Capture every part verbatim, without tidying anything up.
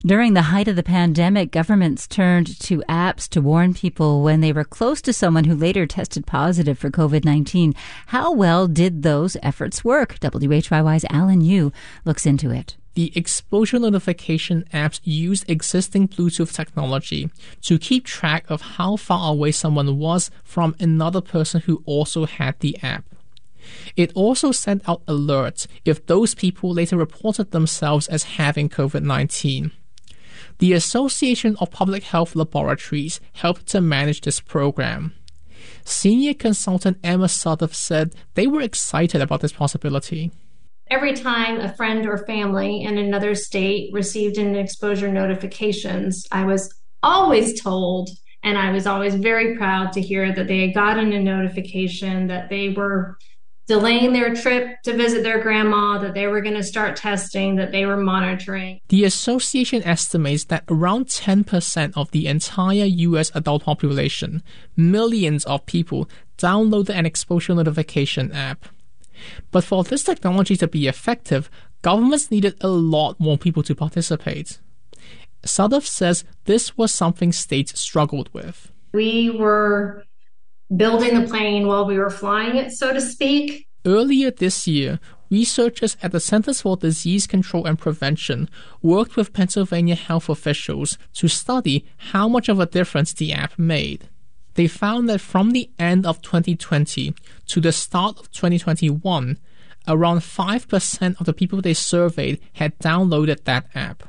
During the height of the pandemic, governments turned to apps to warn people when they were close to someone who later tested positive for covid nineteen. How well did those efforts work? W H Y Y's Alan Yu looks into it. The exposure notification apps used existing Bluetooth technology to keep track of how far away someone was from another person who also had the app. It also sent out alerts if those people later reported themselves as having covid nineteen. The Association of Public Health Laboratories helped to manage this program. Senior consultant Emma Sudduth said they were excited about this possibility. Every time a friend or family in another state received an exposure notifications, I was always told, and I was always very proud to hear that they had gotten a notification that they were delaying their trip to visit their grandma, that they were going to start testing, that they were monitoring. The association estimates that around ten percent of the entire U S adult population, millions of people, downloaded an exposure notification app. But for this technology to be effective, governments needed a lot more people to participate. Sudduth says this was something states struggled with. We were building the plane while we were flying it, so to speak. Earlier this year, researchers at the Centers for Disease Control and Prevention worked with Pennsylvania health officials to study how much of a difference the app made. They found that from the end of twenty twenty to the start of twenty twenty-one, around five percent of the people they surveyed had downloaded that app.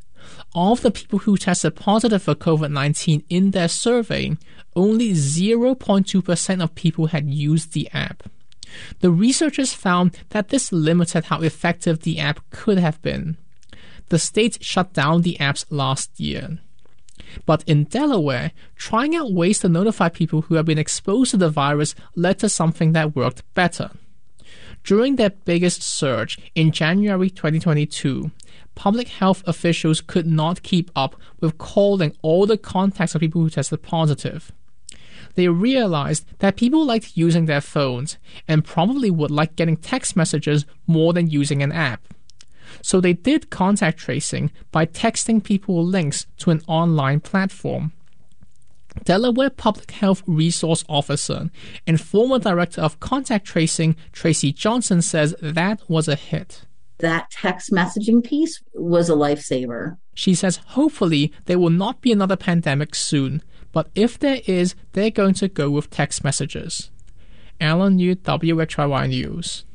Of the people who tested positive for covid nineteen in their survey, only zero point two percent of people had used the app. The researchers found that this limited how effective the app could have been. The state shut down the apps last year. But in Delaware, trying out ways to notify people who have been exposed to the virus led to something that worked better. During their biggest surge in January twenty twenty-two, public health officials could not keep up with calling all the contacts of people who tested positive. They realized that people liked using their phones and probably would like getting text messages more than using an app. So they did contact tracing by texting people links to an online platform. Delaware Public Health Resource Officer and former Director of Contact Tracing, Tracy Johnson, says that was a hit. That text messaging piece was a lifesaver. She says hopefully there will not be another pandemic soon, but if there is, they're going to go with text messages. Alan Yu, W H Y Y News.